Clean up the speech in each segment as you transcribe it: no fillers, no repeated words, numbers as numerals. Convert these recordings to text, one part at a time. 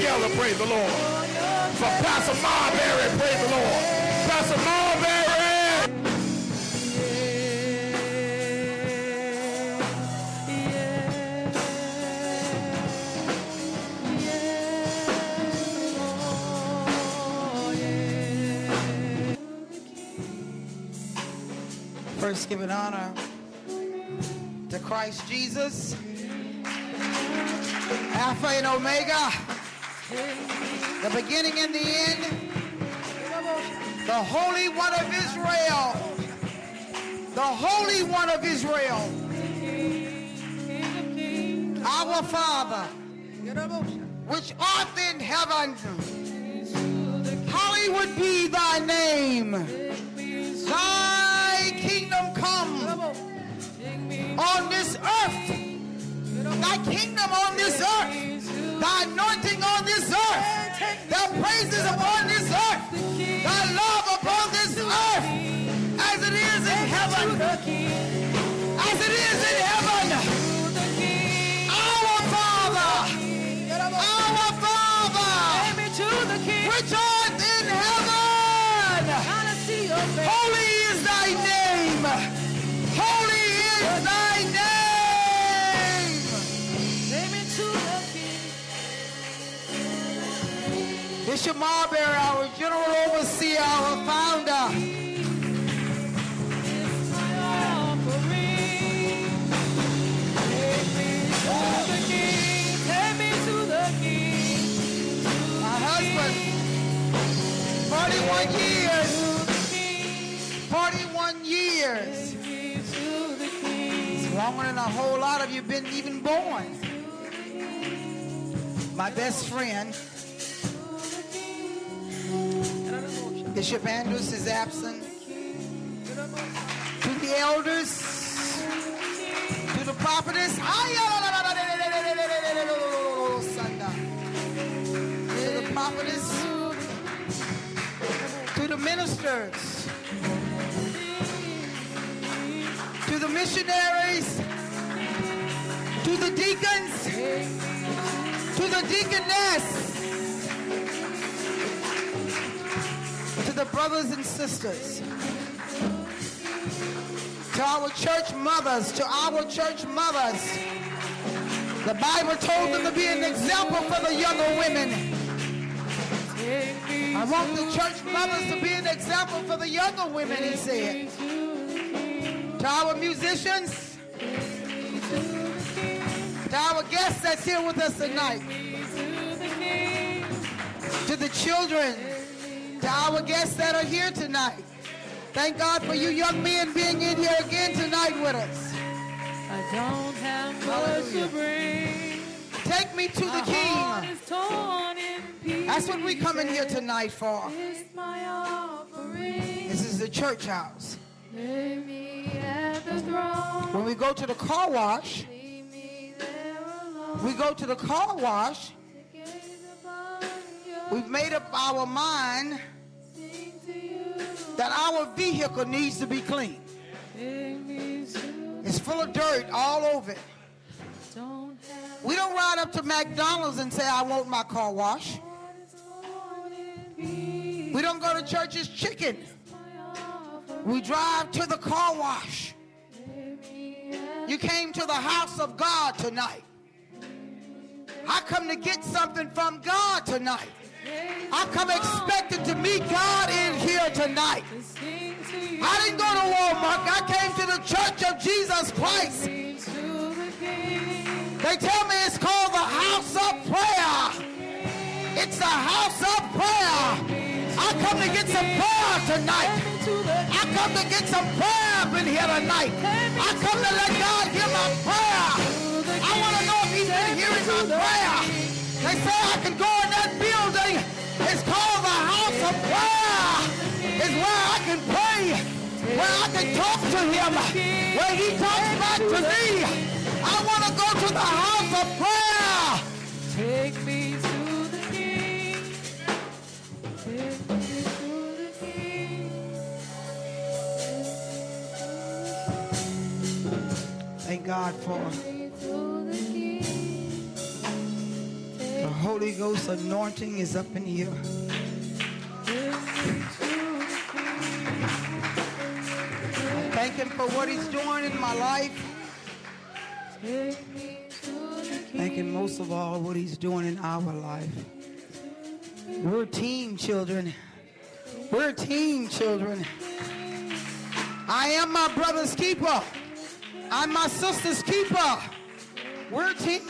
together, praise the Lord. For Pastor Marbury, praise the Lord. Pastor Marbury. First, giving honor to Christ Jesus, Alpha and Omega, the beginning and the end, the Holy One of Israel, the Holy One of Israel, our Father, which art in heaven, hallowed be thy name. Thy kingdom come on this earth. Thy kingdom on this earth. Thy anointing on this earth. Thy praises upon this earth. Thy love upon this earth. As it is in heaven. As it is in heaven. Our Father. Our Father. Which art in heaven. Holy is thy name. Holy is thy name. Bishop Marbury, our general overseer, our founder. My husband, 41 years. 41 years. It's longer than a whole lot of you been even born. My best friend, Bishop Andrews, is absent. To the elders, to the prophetess, to the prophetess, to the ministers, to the missionaries, to the deacons, to the deaconess, to the brothers and sisters, to our church mothers, The Bible told them to be an example for the younger women. I want the church mothers to be an example for the younger women, he said. To our musicians, to our guests that's here with us tonight, to the children, to our guests that are here tonight. Thank God for you young men being in here again tonight with us. I don't have much to bring. Take me to the King. That's what we come in here tonight for. This is the church house. When we go to the car wash, we've made up our mind that our vehicle needs to be clean. It's full of dirt all over it. We don't ride up to McDonald's and say, I want my car washed. We don't go to Church's Chicken. We drive to the car wash. You came to the house of God tonight. I come to get something from God tonight. I come expecting to meet God in here tonight. I didn't go to Walmart. I came to the Church of Jesus Christ. They tell me it's called the house of prayer. It's the house of prayer. I come to get some prayer tonight. I come to get some prayer up in here tonight. I come to let God hear my prayer. I want to know if he's been hearing my prayer. They say I can go in that building. It's called the house of prayer. It's where I can pray, where I can talk to him, where he talks back to me. I want to go to the house of prayer. Take me to the King. Take me to the King. Thank God for the Holy Ghost anointing is up in here. Thank him for what he's doing in my life. Thank him most of all what he's doing in our life. We're team children. We're team children. I am my brother's keeper. I'm my sister's keeper. We're a team.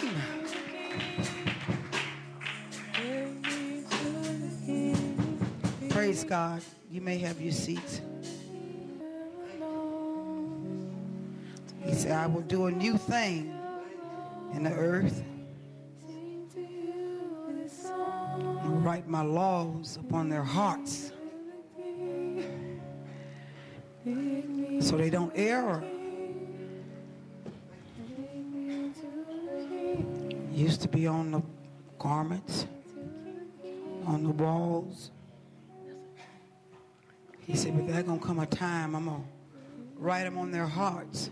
Praise God. You may have your seats. He said, I will do a new thing in the earth. I will write my laws upon their hearts so they don't err. Used to be on the garments, on the walls. He said, but there's going to come a time I'm going to write them on their hearts.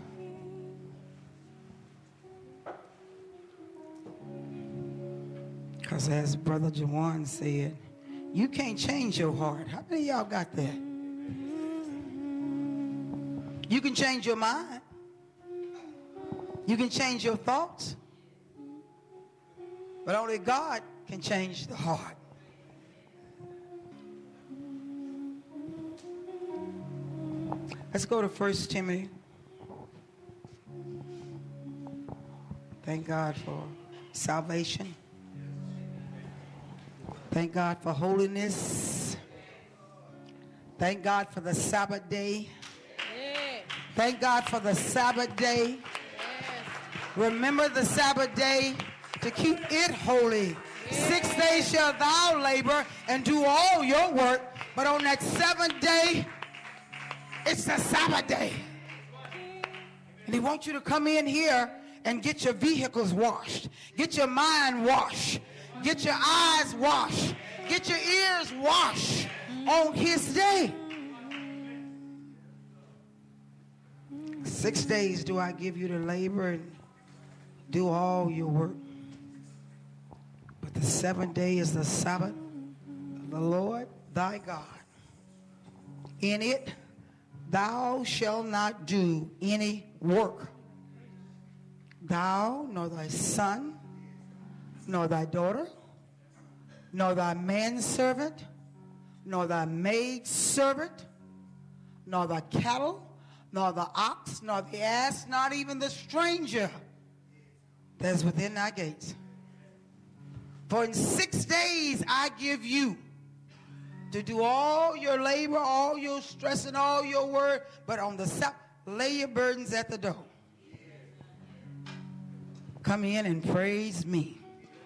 Because as Brother Jawan said, you can't change your heart. How many of y'all got that? You can change your mind. You can change your thoughts. But only God can change the heart. Let's go to 1 Timothy. Thank God for salvation. Thank God for holiness. Thank God for the Sabbath day. Thank God for the Sabbath day. Remember the Sabbath day to keep it holy. 6 days shall thou labor and do all your work, but on that 7th day, it's the Sabbath day. And he wants you to come in here and get your vehicles washed. Get your mind washed. Get your eyes washed. Get your ears washed on his day. 6 days do I give you to labor and do all your work. But the 7th day is the Sabbath of the Lord thy God. In it thou shalt not do any work. Thou, nor thy son, nor thy daughter, nor thy manservant, nor thy maidservant, nor thy cattle, nor the ox, nor the ass, not even the stranger that is within thy gates. For in 6 days I give you to do all your labor, all your stress, and all your work, but on the Sabbath, lay your burdens at the door. Come in and praise me.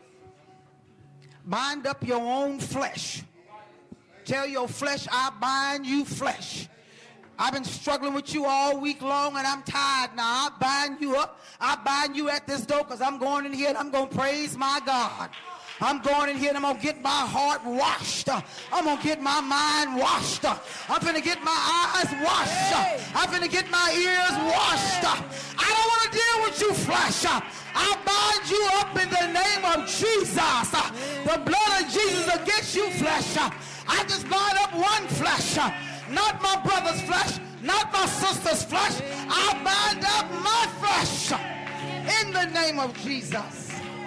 Bind up your own flesh. Tell your flesh, I bind you flesh. I've been struggling with you all week long and I'm tired now. I bind you up. I bind you at this door because I'm going in here and I'm going to praise my God. I'm going in here and I'm going to get my heart washed. I'm going to get my mind washed. I'm going to get my eyes washed. I'm going to get my ears washed. I don't want to deal with you flesh. I bind you up in the name of Jesus. The blood of Jesus against you flesh. I just bind up one flesh. Not my brother's flesh. Not my sister's flesh. I bind up my flesh in the name of Jesus.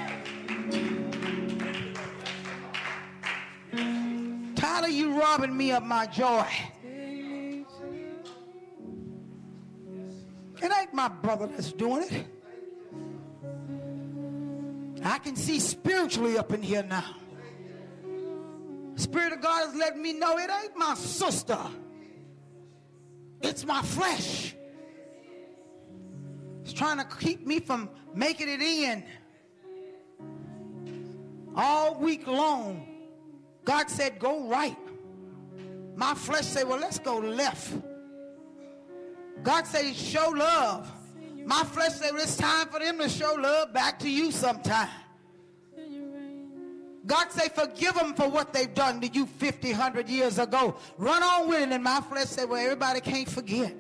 Tired of you robbing me of my joy. It ain't my brother that's doing it. I can see spiritually up in here now. Spirit of God has let me know it ain't my sister. It's my flesh. It's trying to keep me from making it in. All week long, God said, go right. My flesh said, well, let's go left. God said, show love. My flesh said, well, it's time for them to show love back to you sometime. God say, forgive them for what they've done to you 50, 100 years ago. Run on with it. And my flesh said, well, everybody can't forget.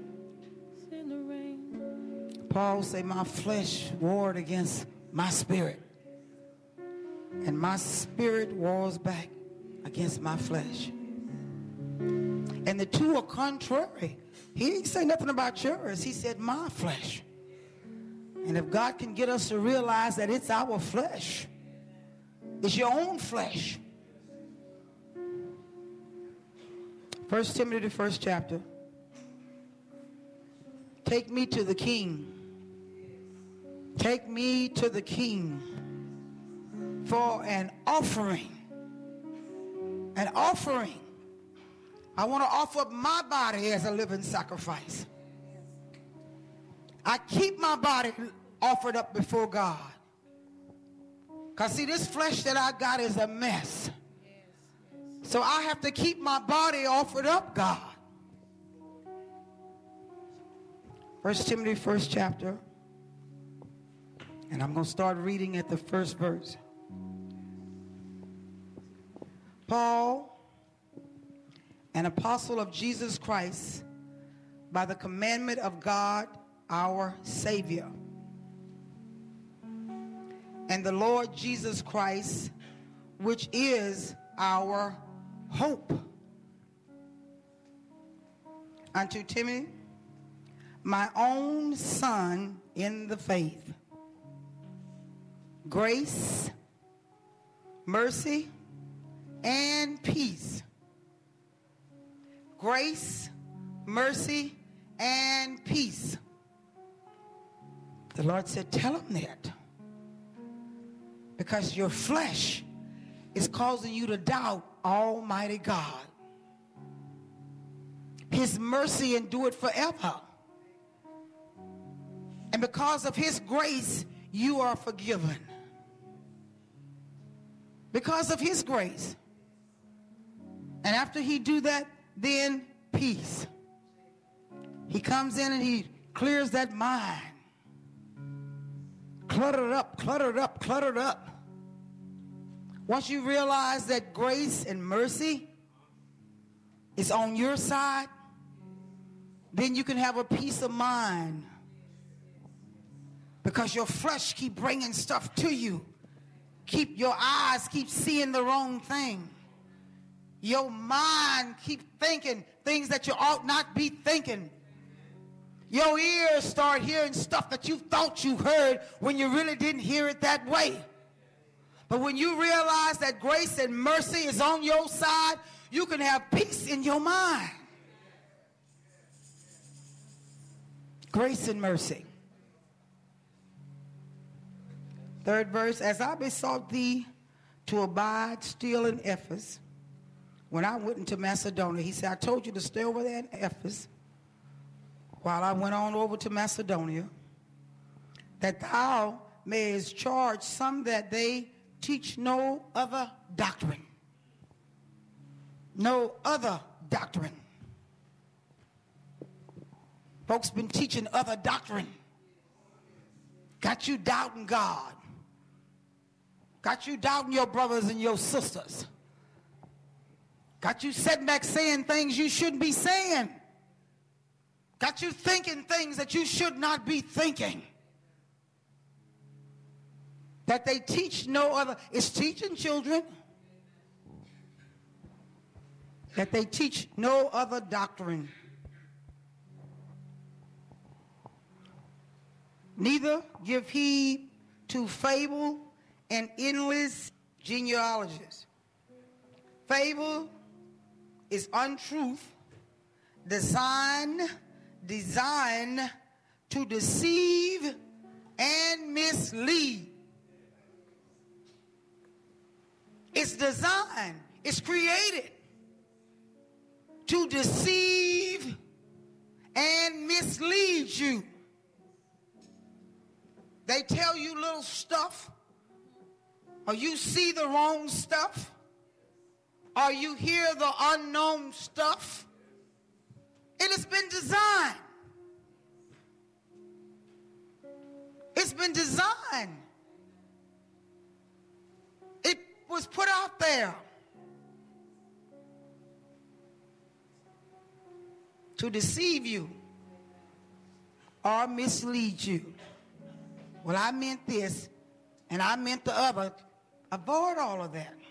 Paul said, my flesh warred against my spirit. and my spirit wars back against my flesh. And the two are contrary. He didn't say nothing about yours. He said my flesh. And if God can get us to realize that it's our flesh, it's your own flesh. 1 Timothy, the first chapter. Take me to the King. Take me to the King for an offering. An offering. I want to offer up my body as a living sacrifice. I keep my body offered up before God. Because see, this flesh that I got is a mess. So I have to keep my body offered up, God. 1 Timothy, first chapter. And I'm going to start reading at the first verse. Paul, an apostle of Jesus Christ, by the commandment of God, our Savior, and the Lord Jesus Christ, which is our hope. Unto Timothy, my own son in the faith, grace, mercy, and peace. Grace, mercy, and peace. The Lord said, tell him that. Because your flesh is causing you to doubt Almighty God. His mercy endureth forever. And because of his grace, you are forgiven. Because of his grace. And after he do that, then peace. He comes in and he clears that mind. Cluttered up, cluttered up, cluttered up. Once you realize that grace and mercy is on your side, then you can have a peace of mind. Because your flesh keep bringing stuff to you. Your eyes keep seeing the wrong thing. Your mind keep thinking things that you ought not be thinking. Your ears start hearing stuff that you thought you heard when you really didn't hear it that way. But when you realize that grace and mercy is on your side, you can have peace in your mind. Grace and mercy. Third verse, as I besought thee to abide still in Ephesus, when I went into Macedonia, he said, I told you to stay over there in Ephesus while I went on over to Macedonia, that thou mayest charge some that they teach no other doctrine. No other doctrine. Folks been teaching other doctrine. Got you doubting God. Got you doubting your brothers and your sisters. Got you sitting back saying things you shouldn't be saying. Got you thinking things that you should not be thinking. That they teach no other. It's teaching children. That they teach no other doctrine. Neither give heed to fable and endless genealogies. Fable is untruth, designed to deceive and mislead. It's designed, it's created to deceive and mislead you. They tell you little stuff, or you see the wrong stuff, or you hear the unknown stuff. It has been designed. It's been designed. It was put out there to deceive you or mislead you. Well, I meant this and I meant the other. Avoid all of that.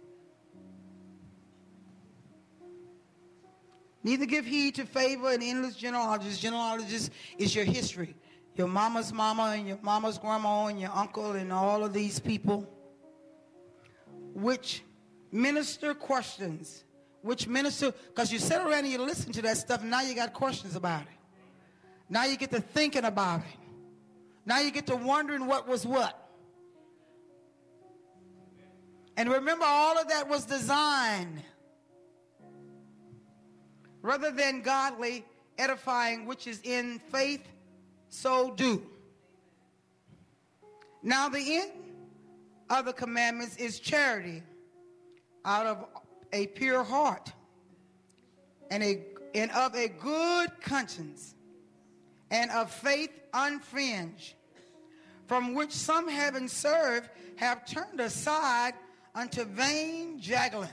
Neither give heed to favor and endless genealogies. Genealogies is your history. Your mama's mama and your mama's grandma and your uncle and all of these people. Which minister questions. Which minister, because you sit around and you listen to that stuff and now you got questions about it. Now you get to thinking about it. Now you get to wondering what was what. And remember, all of that was designed rather than godly, edifying, which is in faith, so do. Now the end of the commandments is charity out of a pure heart and of a good conscience and of faith unfringed, from which some having served have turned aside unto vain juggling.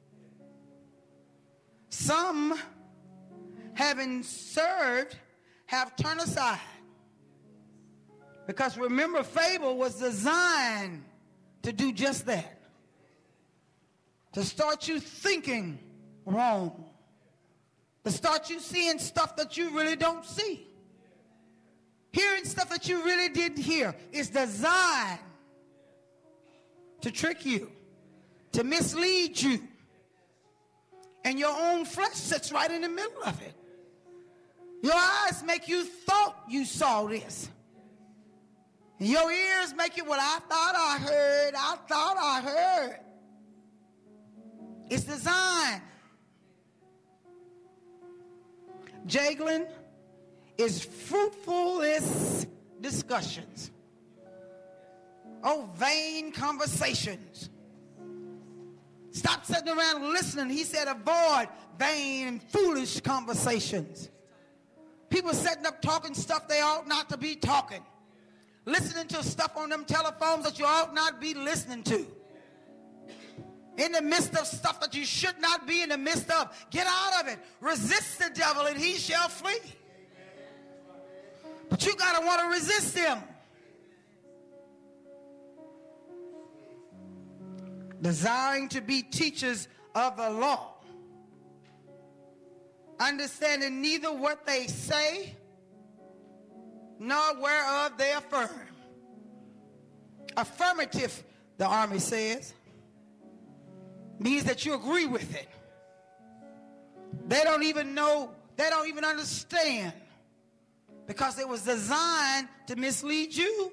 Some having served have turned aside. Because remember, fable was designed to do just that. To start you thinking wrong. To start you seeing stuff that you really don't see. Hearing stuff that you really didn't hear. It's designed to trick you. To mislead you. And your own flesh sits right in the middle of it. Your eyes make you thought you saw this. And your ears make you, well, I thought I heard. It's designed. Juggling is fruitfulness discussions. Oh, vain conversations. Stop sitting around listening. He said avoid vain and foolish conversations. People sitting up talking stuff they ought not to be talking. Listening to stuff on them telephones that you ought not be listening to. In the midst of stuff that you should not be in the midst of. Get out of it. Resist the devil and he shall flee. But you got to want to resist him. Desiring to be teachers of the law, understanding neither what they say nor whereof they affirm. Affirmative, the army says, means that you agree with it. They don't even know, they don't even understand, because it was designed to mislead you.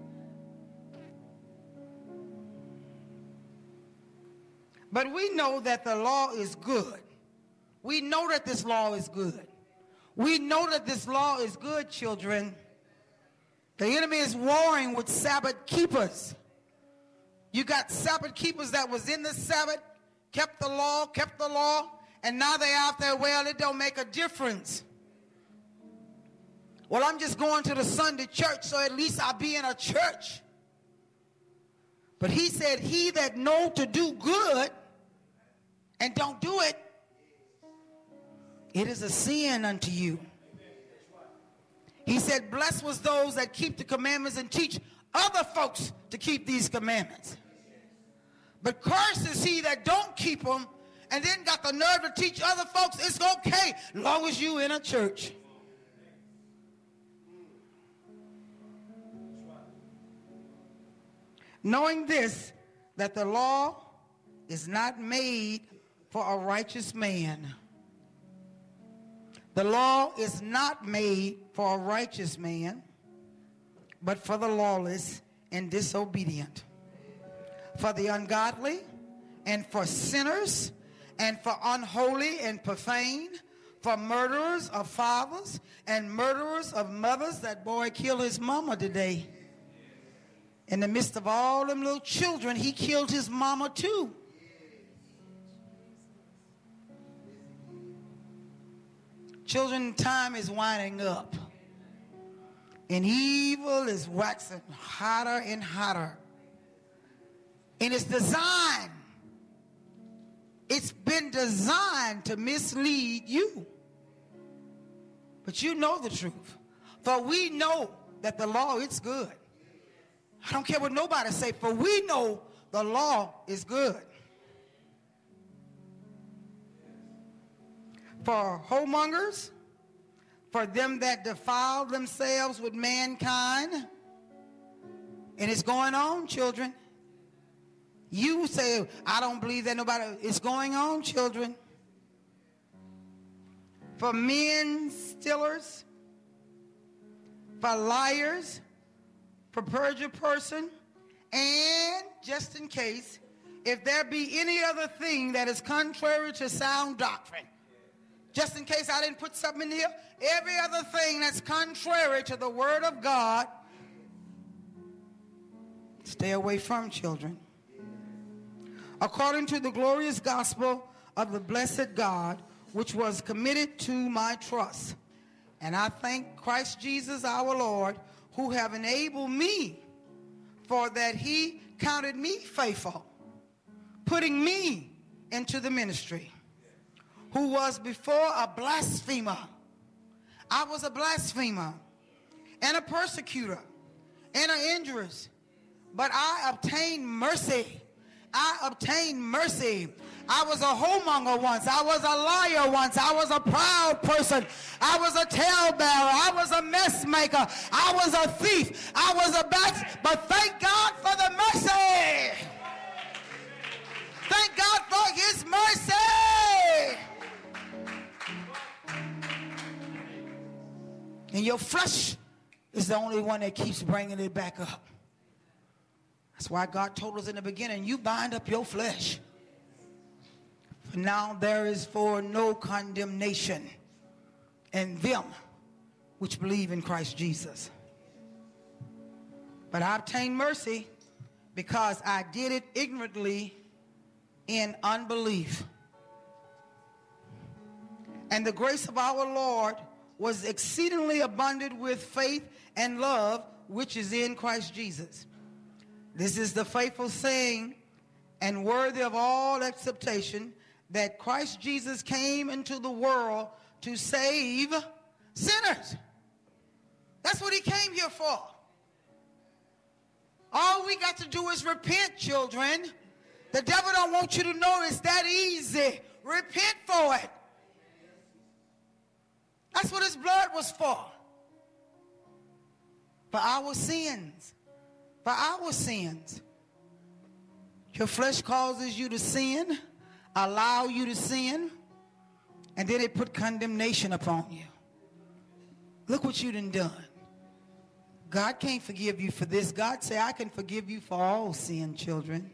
But we know that the law is good. We know that this law is good. We know that this law is good, children. The enemy is warring with Sabbath keepers. You got Sabbath keepers that was in the Sabbath, kept the law, and now they're out there, well, it don't make a difference. Well, I'm just going to the Sunday church, so at least I'll be in a church. But he said, he that know to do good and don't do it, it is a sin unto you. He said, blessed was those that keep the commandments and teach other folks to keep these commandments. But cursed is he that don't keep them and then got the nerve to teach other folks it's okay as long as you in a church. Knowing this, that the law is not made for a righteous man. The law is not made for a righteous man, but for the lawless and disobedient, for the ungodly and for sinners and for unholy and profane, for murderers of fathers and murderers of mothers. That boy killed his mama today. In the midst of all them little children, he killed his mama too. Children, time is winding up. And evil is waxing hotter and hotter. And it's designed. It's been designed to mislead you. But you know the truth. For we know that the law is good. I don't care what nobody say, for we know the law is good. For whoremongers, for them that defile themselves with mankind. And it's going on, children. You say, I don't believe that nobody. It's going on, children. For men stealers, for liars, for perjured person, and just in case, if there be any other thing that is contrary to sound doctrine. Just in case I didn't put something in here, every other thing that's contrary to the word of God, stay away from, children. According to the glorious gospel of the blessed God, which was committed to my trust. And I thank Christ Jesus our Lord, who have enabled me, for that he counted me faithful, putting me into the ministry, who was before a blasphemer. I was a blasphemer and a persecutor and an injurious, but I obtained mercy. I obtained mercy. I was a whoremonger once. I was a liar once. I was a proud person. I was a talebearer. I was a mess maker. I was a thief. I was a but thank God for the mercy. Thank God for his mercy. And your flesh is the only one that keeps bringing it back up. That's why God told us in the beginning, you bind up your flesh. For now there is for no condemnation in them which believe in Christ Jesus. But I obtained mercy because I did it ignorantly in unbelief. And the grace of our Lord was exceedingly abundant with faith and love, which is in Christ Jesus. This is the faithful saying and worthy of all acceptation, that Christ Jesus came into the world to save sinners. That's what he came here for. All we got to do is repent, children. The devil don't want you to know it's that easy. Repent for it. That's what his blood was for. For our sins. For our sins. Your flesh causes you to sin, allow you to sin, and then it put condemnation upon you. Look what you done. God can't forgive you for this. God said, I can forgive you for all sin, children.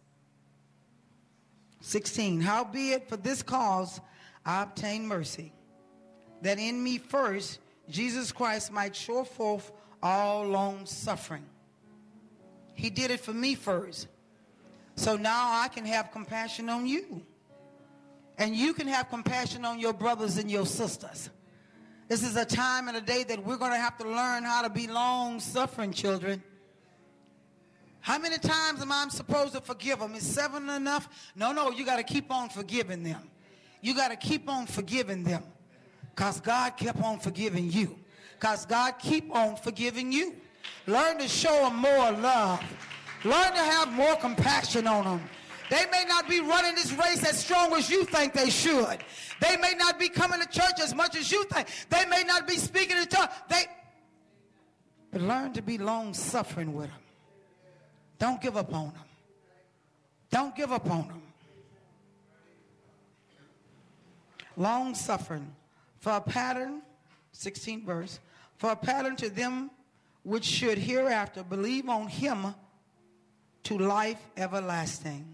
16, howbeit for this cause I obtain mercy, that in me first Jesus Christ might show forth all long suffering. He did it for me first. So now I can have compassion on you. And you can have compassion on your brothers and your sisters. This is a time and a day that we're going to have to learn how to be long-suffering, children. How many times am I supposed to forgive them? Is 7 enough? No, you got to keep on forgiving them. You got to keep on forgiving them. Because God kept on forgiving you. Because God keep on forgiving you. Learn to show them more love. Learn to have more compassion on them. They may not be running this race as strong as you think they should. They may not be coming to church as much as you think. They may not be speaking in tongues. But learn to be long-suffering with them. Don't give up on them. Don't give up on them. Long-suffering. For a pattern, 16th verse, for a pattern to them which should hereafter believe on him to life everlasting.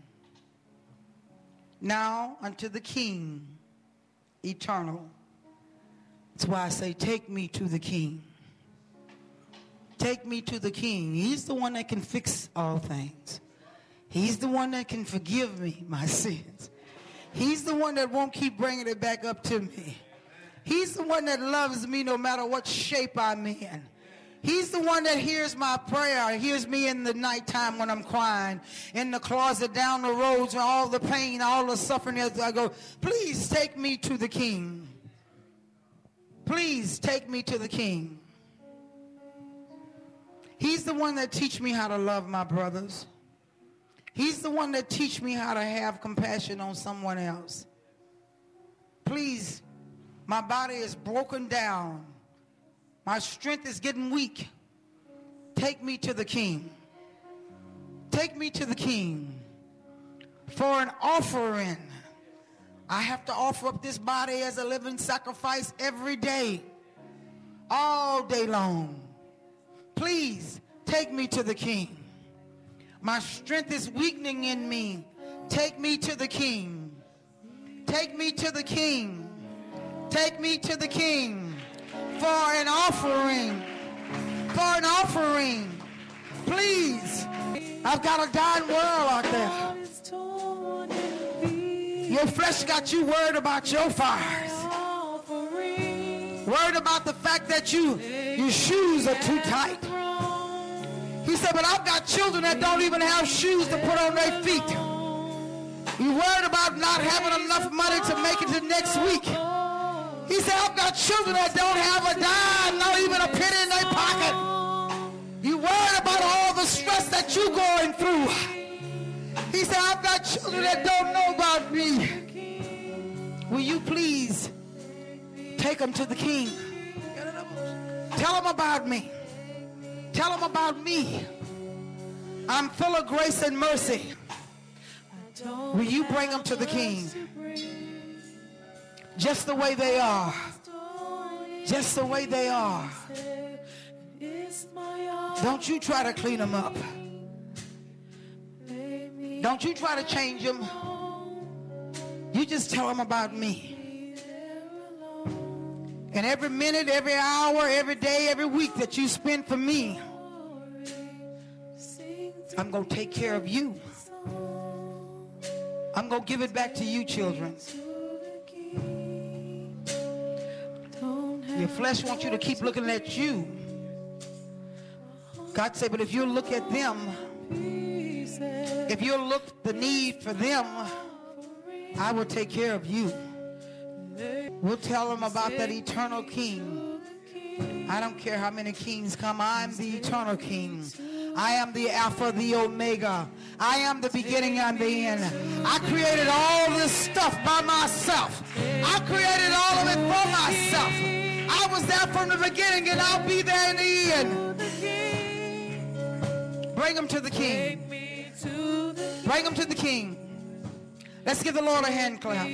Now unto the King, eternal. That's why I say, take me to the King. Take me to the King. He's the one that can fix all things. He's the one that can forgive me my sins. He's the one that won't keep bringing it back up to me. He's the one that loves me no matter what shape I'm in. He's the one that hears my prayer, hears me in the nighttime when I'm crying, in the closet, down the roads, and all the pain, all the suffering. As I go, please take me to the King. Please take me to the King. He's the one that teach me how to love my brothers He's the one that teach me how to have compassion on someone else. Please, my body is broken down. My strength is getting weak. Take me to the King. Take me to the King. For an offering, I have to offer up this body as a living sacrifice every day, all day long. Please take me to the King. My strength is weakening in me. Take me to the King. Take me to the King. Take me to the King for an offering. For an offering. Please. I've got a dying world out there. Your flesh got you worried about your fires. Worried about the fact that your shoes are too tight. He said, but I've got children that don't even have shoes to put on their feet. You're worried about not having enough money to make it to next week. He said, I've got children that don't have a dime, not even a penny in their pocket. You're worried about all the stress that you're going through. He said, I've got children that don't know about me. Will you please take them to the King? Tell them about me. Tell them about me. I'm full of grace and mercy. Will you bring them to the King? Just the way they are. Just the way they are. Don't you try to clean them up. Don't you try to change them. You just tell them about me. And every minute, every hour, every day, every week that you spend for me, I'm going to take care of you. I'm going to give it back to you, children. Your flesh wants you to keep looking at you. God said, but if you look at them, if you look the need for them, I will take care of you. We'll tell them about that eternal King. I don't care how many kings come. I'm the eternal King. I am the Alpha, the Omega. I am the beginning and the end. I created all this stuff by myself. I created all of it for myself. I was there from the beginning and I'll be there in the end. Bring them to the King. Bring them to the King. Let's give the Lord a hand clap.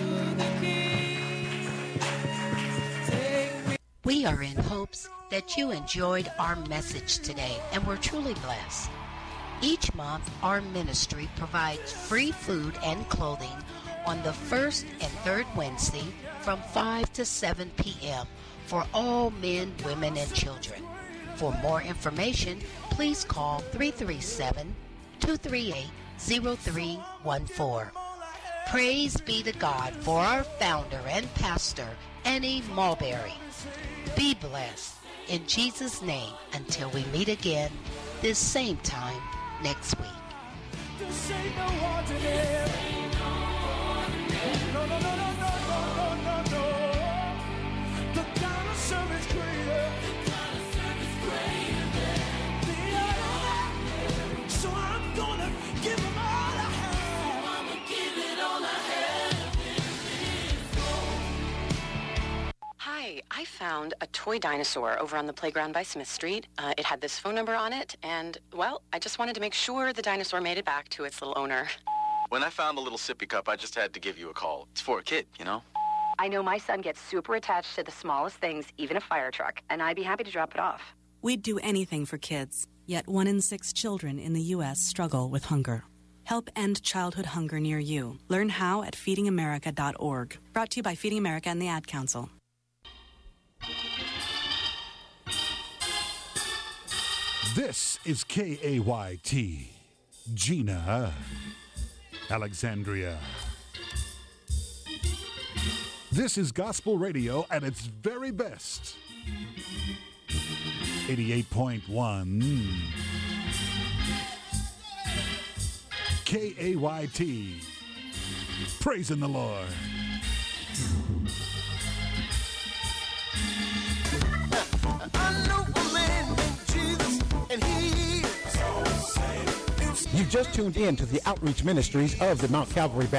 We are in hopes that you enjoyed our message today and were truly blessed. Each month, our ministry provides free food and clothing on the first and third Wednesday from 5 to 7 p.m. for all men, women, and children. For more information, please call 337-238-0314. Praise be to God for our founder and pastor, Annie Mulberry. Be blessed in Jesus' name until we meet again this same time next week. This ain't no ordinary. No, no, no, no, no, no, no, no. The God of service greater. The other. So I'm gonna give him all I have. I'ma give it all I have. Hi, I found a toy dinosaur over on the playground by Smith Street. It had this phone number on it, and, well, I just wanted to make sure the dinosaur made it back to its little owner. When I found the little sippy cup, I just had to give you a call. It's for a kid, you know? I know my son gets super attached to the smallest things, even a fire truck, and I'd be happy to drop it off. We'd do anything for kids, yet 1 in 6 children in the U.S. struggle with hunger. Help end childhood hunger near you. Learn how at feedingamerica.org. Brought to you by Feeding America and the Ad Council. This is KAYT, Gina, Alexandria. This is gospel radio at its very best. 88.1 KAYT, praising the Lord. You've just tuned in to the outreach ministries of the Mount Calvary Baptist